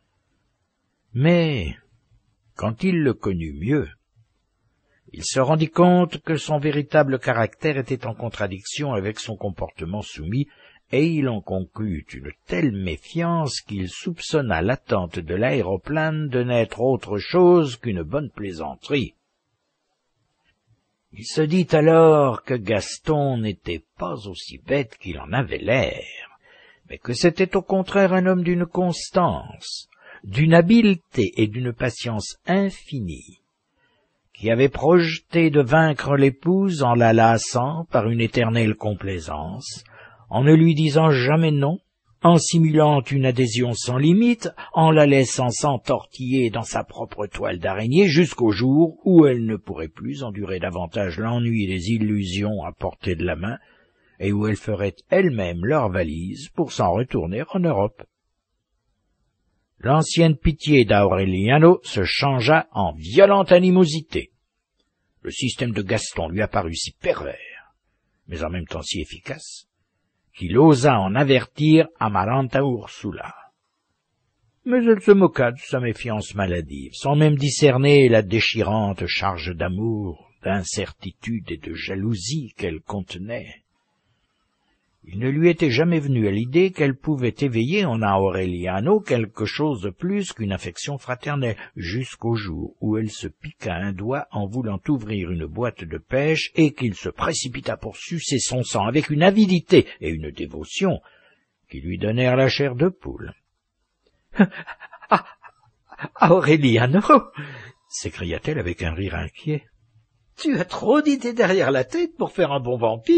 Mais, quand il le connut mieux, il se rendit compte que son véritable caractère était en contradiction avec son comportement soumis, et il en conclut une telle méfiance qu'il soupçonna l'attente de l'aéroplane de n'être autre chose qu'une bonne plaisanterie. Il se dit alors que Gaston n'était pas aussi bête qu'il en avait l'air, mais que c'était au contraire un homme d'une constance, d'une habileté et d'une patience infinie, qui avait projeté de vaincre l'épouse en la lassant par une éternelle complaisance, en ne lui disant jamais non, en simulant une adhésion sans limite, en la laissant s'entortiller dans sa propre toile d'araignée jusqu'au jour où elle ne pourrait plus endurer davantage l'ennui et les illusions à portée de la main, et où elle ferait elle-même leur valise pour s'en retourner en Europe. L'ancienne pitié d'Aureliano se changea en violente animosité. Le système de Gaston lui apparut si pervers, mais en même temps si efficace, qu'il osa en avertir Amaranta Ursula. Mais elle se moqua de sa méfiance maladive, sans même discerner la déchirante charge d'amour, d'incertitude et de jalousie qu'elle contenait. Il ne lui était jamais venu à l'idée qu'elle pouvait éveiller en Aureliano quelque chose de plus qu'une affection fraternelle, jusqu'au jour où elle se piqua un doigt en voulant ouvrir une boîte de pêche et qu'il se précipita pour sucer son sang avec une avidité et une dévotion qui lui donnèrent la chair de poule. Ah, « Aureliano !» s'écria-t-elle avec un rire inquiet. « Tu as trop d'idées derrière la tête pour faire un bon vampire !»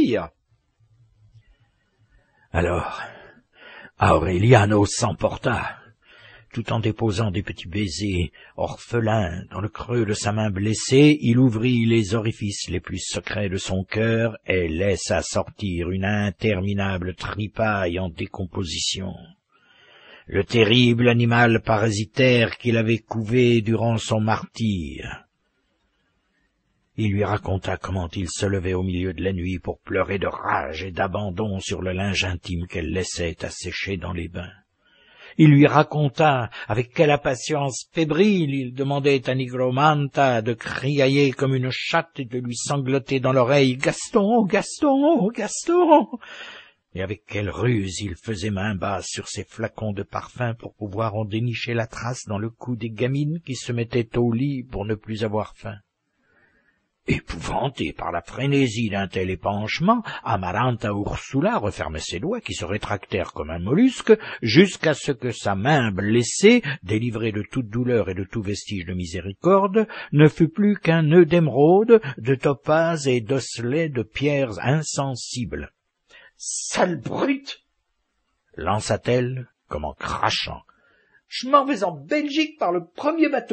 Alors, Aureliano s'emporta, tout en déposant des petits baisers orphelins dans le creux de sa main blessée, il ouvrit les orifices les plus secrets de son cœur et laissa sortir une interminable tripaille en décomposition. Le terrible animal parasitaire qu'il avait couvé durant son martyre. Il lui raconta comment il se levait au milieu de la nuit pour pleurer de rage et d'abandon sur le linge intime qu'elle laissait assécher dans les bains. Il lui raconta avec quelle impatience fébrile il demandait à Nigromanta de criailler comme une chatte et de lui sangloter dans l'oreille « Gaston, Gaston, Gaston !» et avec quelle ruse il faisait main basse sur ses flacons de parfum pour pouvoir en dénicher la trace dans le cou des gamines qui se mettaient au lit pour ne plus avoir faim. Épouvantée par la frénésie d'un tel épanchement, Amaranta Ursula refermait ses doigts qui se rétractèrent comme un mollusque jusqu'à ce que sa main blessée, délivrée de toute douleur et de tout vestige de miséricorde, ne fût plus qu'un nœud d'émeraude, de topaz et d'osselets de pierres insensibles. « Sale brute !» lança-t-elle comme en crachant. « Je m'en vais en Belgique par le premier bateau !»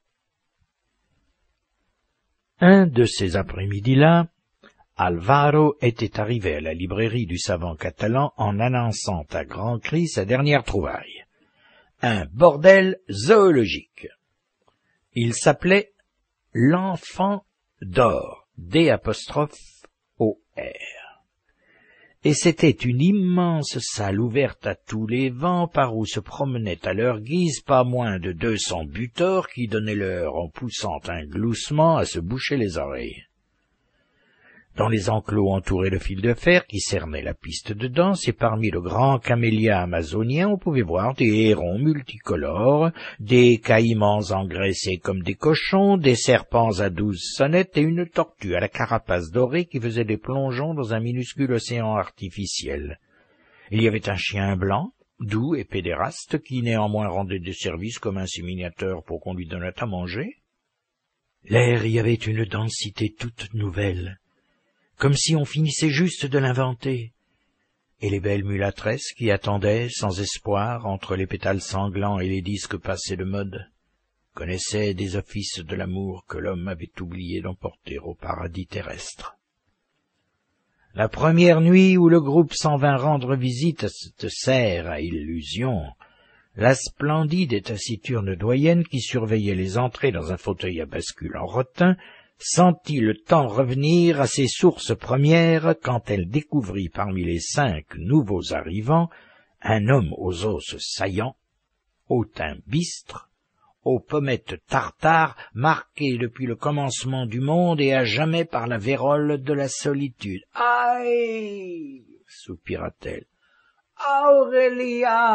Un de ces après-midi-là, Alvaro était arrivé à la librairie du savant catalan en annonçant à grands cris sa dernière trouvaille. Un bordel zoologique. Il s'appelait « L'Enfant d'Or », D apostrophe O R. Et c'était une immense salle ouverte à tous les vents par où se promenaient à leur guise pas moins de deux cents butors qui donnaient l'heure en poussant un gloussement à se boucher les oreilles. Dans les enclos entourés de fils de fer qui cernaient la piste de danse et parmi le grand camélia amazonien, on pouvait voir des hérons multicolores, des caïmans engraissés comme des cochons, des serpents à douze sonnettes et une tortue à la carapace dorée qui faisait des plongeons dans un minuscule océan artificiel. Il y avait un chien blanc, doux et pédéraste, qui néanmoins rendait des services comme inséminateur pour qu'on lui donnât à manger. L'air y avait une densité toute nouvelle, comme si on finissait juste de l'inventer, et les belles mulâtresses qui attendaient, sans espoir, entre les pétales sanglants et les disques passés de mode, connaissaient des offices de l'amour que l'homme avait oublié d'emporter au paradis terrestre. La première nuit où le groupe s'en vint rendre visite à cette serre à illusion, la splendide et taciturne doyenne qui surveillait les entrées dans un fauteuil à bascule en rotin sentit le temps revenir à ses sources premières quand elle découvrit parmi les cinq nouveaux arrivants un homme aux os saillants, au teint bistre, aux pommettes tartares, marqué depuis le commencement du monde et à jamais par la vérole de la solitude. « Aïe !» soupira-t-elle. « Aureliano !»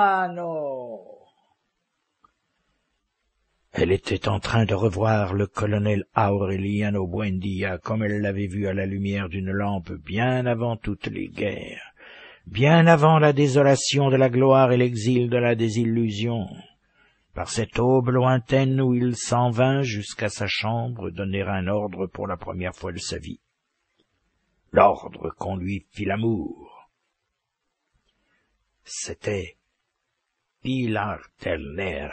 Elle était en train de revoir le colonel Aureliano Buendia comme elle l'avait vu à la lumière d'une lampe bien avant toutes les guerres, bien avant la désolation de la gloire et l'exil de la désillusion, par cette aube lointaine où il s'en vint jusqu'à sa chambre donner un ordre pour la première fois de sa vie. L'ordre qu'on lui fit l'amour. C'était Pilar Ternera.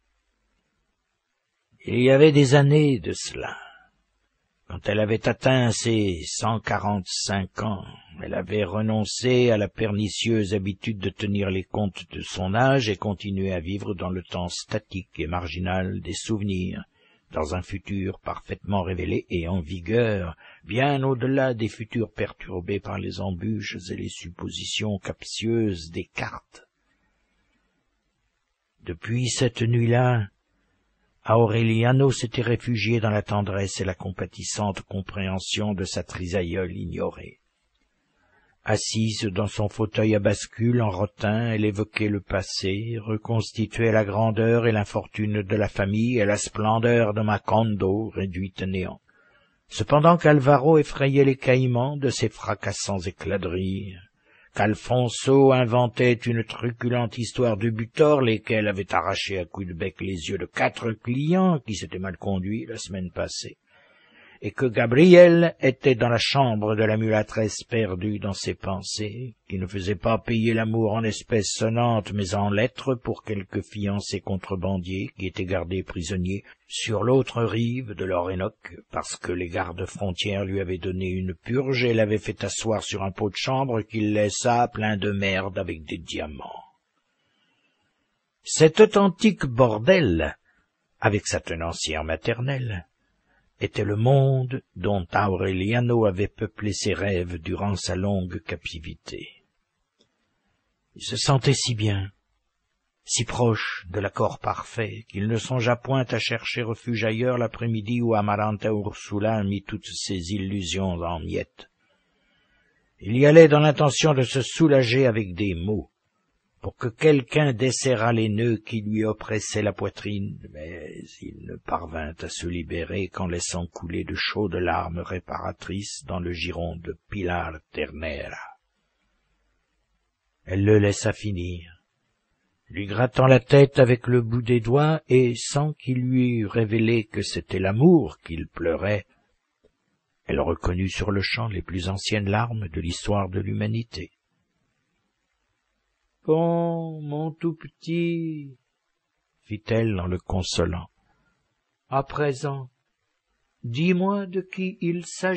Il y avait des années de cela. Quand elle avait atteint ses cent quarante-cinq ans, elle avait renoncé à la pernicieuse habitude de tenir les comptes de son âge et continué à vivre dans le temps statique et marginal des souvenirs, dans un futur parfaitement révélé et en vigueur, bien au-delà des futurs perturbés par les embûches et les suppositions captieuses des cartes. Depuis cette nuit-là, Aureliano s'était réfugié dans la tendresse et la compatissante compréhension de sa trisaïeule ignorée. Assise dans son fauteuil à bascule en rotin, elle évoquait le passé, reconstituait la grandeur et l'infortune de la famille et la splendeur de Macondo réduite à néant. Cependant qu'Alvaro effrayait les caïmans de ses fracassants éclats de rire, qu'Alfonso inventait une truculente histoire de butor, lesquels avaient arraché à coups de bec les yeux de quatre clients qui s'étaient mal conduits la semaine passée, et que Gabriel était dans la chambre de la mulâtresse perdue dans ses pensées, qui ne faisait pas payer l'amour en espèces sonnantes mais en lettres pour quelques fiancés contrebandiers qui étaient gardés prisonniers sur l'autre rive de l'Orénoque, parce que les gardes-frontières lui avaient donné une purge et l'avaient fait asseoir sur un pot de chambre qu'il laissa plein de merde avec des diamants. Cet authentique bordel, avec sa tenancière maternelle, était le monde dont Aureliano avait peuplé ses rêves durant sa longue captivité. Il se sentait si bien, si proche de l'accord parfait, qu'il ne songea point à chercher refuge ailleurs l'après-midi où Amaranta Ursula mit toutes ses illusions en miettes. Il y allait dans l'intention de se soulager avec des mots, pour que quelqu'un desserrât les nœuds qui lui oppressaient la poitrine, mais il ne parvint à se libérer qu'en laissant couler de chaudes larmes réparatrices dans le giron de Pilar Ternera. Elle le laissa finir, lui grattant la tête avec le bout des doigts, et sans qu'il lui eût révélé que c'était l'amour qu'il pleurait, elle reconnut sur le champ les plus anciennes larmes de l'histoire de l'humanité. « Bon, mon tout petit, » fit-elle en le consolant, « à présent, dis-moi de qui il s'agit. »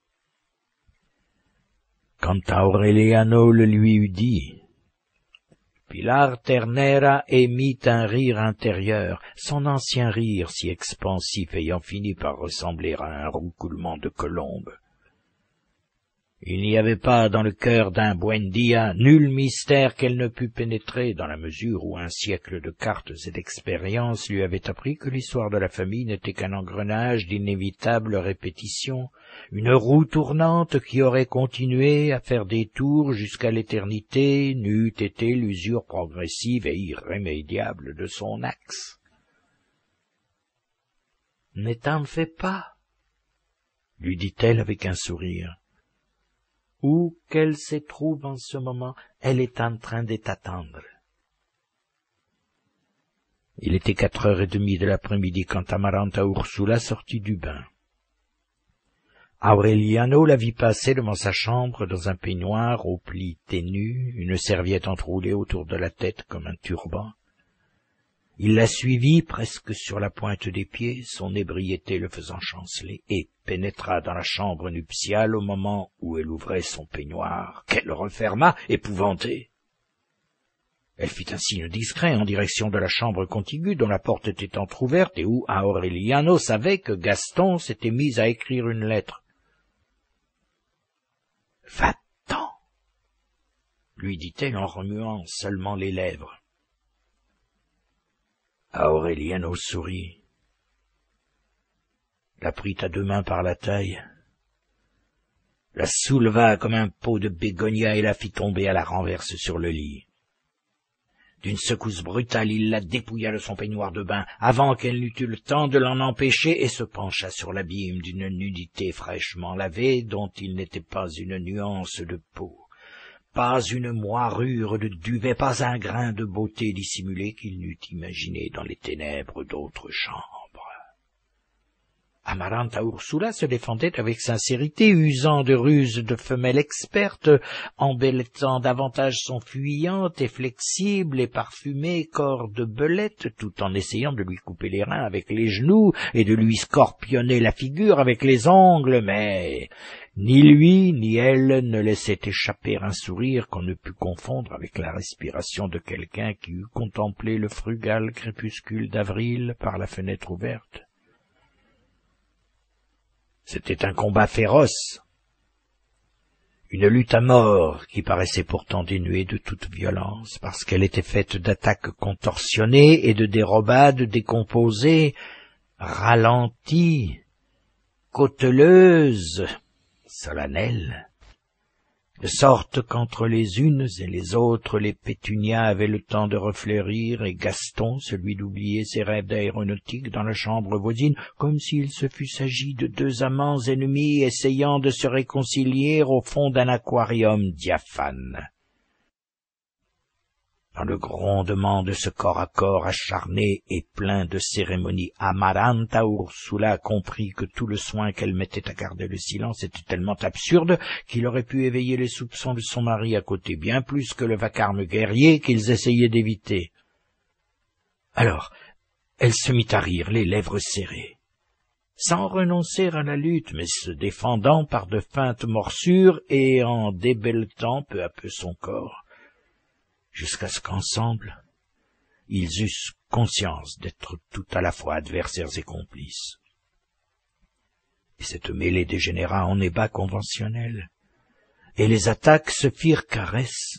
Quand Aureliano le lui eut dit, Pilar Ternera émit un rire intérieur, son ancien rire si expansif ayant fini par ressembler à un roucoulement de colombe. Il n'y avait pas dans le cœur d'un Buendia nul mystère qu'elle ne pût pénétrer, dans la mesure où un siècle de cartes et d'expérience lui avait appris que l'histoire de la famille n'était qu'un engrenage d'inévitables répétitions, une roue tournante qui aurait continué à faire des tours jusqu'à l'éternité, n'eût été l'usure progressive et irrémédiable de son axe. « Ne t'en fais pas, » lui dit-elle avec un sourire. Où qu'elle se trouve en ce moment, elle est en train de t'attendre. Il était quatre heures et demie de l'après-midi quand Amaranta Ursula sortit du bain. Aureliano la vit passer devant sa chambre dans un peignoir aux plis ténus, une serviette enroulée autour de la tête comme un turban. Il la suivit presque sur la pointe des pieds, son ébriété le faisant chanceler, et pénétra dans la chambre nuptiale au moment où elle ouvrait son peignoir, qu'elle referma, épouvantée. Elle fit un signe discret en direction de la chambre contiguë, dont la porte était entr'ouverte, et où Aureliano savait que Gaston s'était mis à écrire une lettre. « Va-t'en » lui dit-elle en remuant seulement les lèvres. Aureliano sourit, la prit à deux mains par la taille, la souleva comme un pot de bégonia et la fit tomber à la renverse sur le lit. D'une secousse brutale, il la dépouilla de son peignoir de bain, avant qu'elle n'eût eu le temps de l'en empêcher, et se pencha sur l'abîme d'une nudité fraîchement lavée, dont il n'était pas une nuance de peau, pas une moirure de duvet, pas un grain de beauté dissimulée qu'il n'eût imaginé dans les ténèbres d'autres chambres. Amaranta Ursula se défendait avec sincérité, usant de ruses de femelle experte, embellettant davantage son fuyante et flexible et parfumé corps de belette, tout en essayant de lui couper les reins avec les genoux et de lui scorpionner la figure avec les ongles, mais ni lui ni elle ne laissaient échapper un sourire qu'on ne put confondre avec la respiration de quelqu'un qui eût contemplé le frugal crépuscule d'avril par la fenêtre ouverte. C'était un combat féroce, une lutte à mort qui paraissait pourtant dénuée de toute violence, parce qu'elle était faite d'attaques contorsionnées et de dérobades décomposées, ralenties, cauteleuses, solennelles, de sorte qu'entre les unes et les autres les pétunias avaient le temps de refleurir, et Gaston, celui d'oublier ses rêves d'aéronautique dans la chambre voisine, comme s'il se fût agi de deux amants ennemis essayant de se réconcilier au fond d'un aquarium diaphane. Dans le grondement de ce corps à corps acharné et plein de cérémonie, Amaranta Ursula comprit que tout le soin qu'elle mettait à garder le silence était tellement absurde qu'il aurait pu éveiller les soupçons de son mari à côté, bien plus que le vacarme guerrier qu'ils essayaient d'éviter. Alors, elle se mit à rire, les lèvres serrées, sans renoncer à la lutte, mais se défendant par de feintes morsures et en débelletant peu à peu son corps, jusqu'à ce qu'ensemble, ils eussent conscience d'être tout à la fois adversaires et complices. Et cette mêlée dégénéra en ébat conventionnel, et les attaques se firent caresses.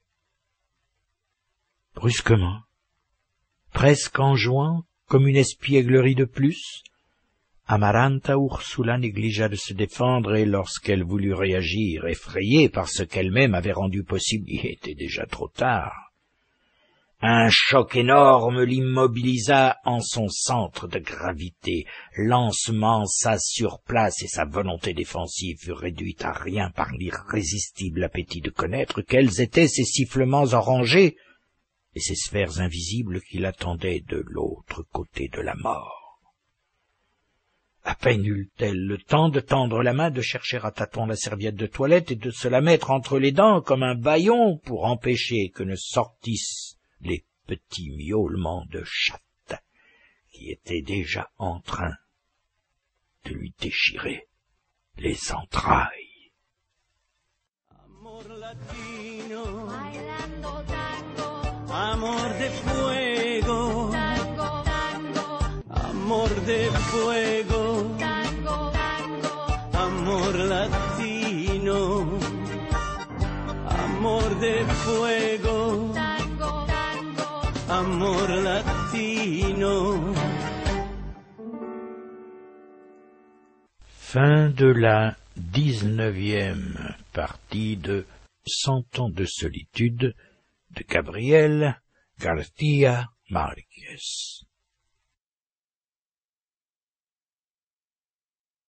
Brusquement, presque en jouant, comme une espièglerie de plus, Amaranta Ursula négligea de se défendre, et lorsqu'elle voulut réagir, effrayée par ce qu'elle-même avait rendu possible, il était déjà trop tard. Un choc énorme l'immobilisa en son centre de gravité, l'ensemença sur place, et sa volonté défensive fut réduite à rien par l'irrésistible appétit de connaître quels étaient ces sifflements orangés et ces sphères invisibles qui l'attendaient de l'autre côté de la mort. À peine eut-elle le temps de tendre la main, de chercher à tâtons la serviette de toilette et de se la mettre entre les dents comme un bâillon pour empêcher que ne sortissent les petits miaulements de chatte qui étaient déjà en train de lui déchirer les entrailles. Amor latino, bailando tango, amor de fuego, tango, tango, amor de fuego, tango, tango, amor latino, amor de fuego, tango, tango, amor latino. Fin de la dix-neuvième partie de Cent ans de solitude de Gabriel García Márquez.